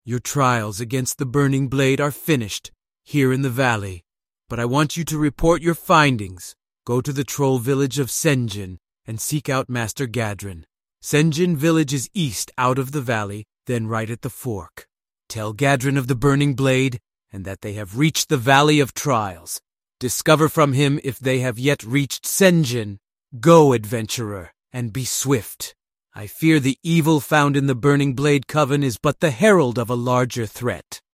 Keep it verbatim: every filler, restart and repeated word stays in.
Your trials against the Burning Blade are finished, here in the valley. But I want you to report your findings. Go to the troll village of Sen'jin and seek out Master Gadrin. Sen'jin village is east out of the valley, then right at the fork. Tell Gadrin of the Burning Blade, and that they have reached the Valley of Trials. Discover from him if they have yet reached Sen'jin. Go, adventurer, and be swift. I fear the evil found in the Burning Blade Coven is but the herald of a larger threat.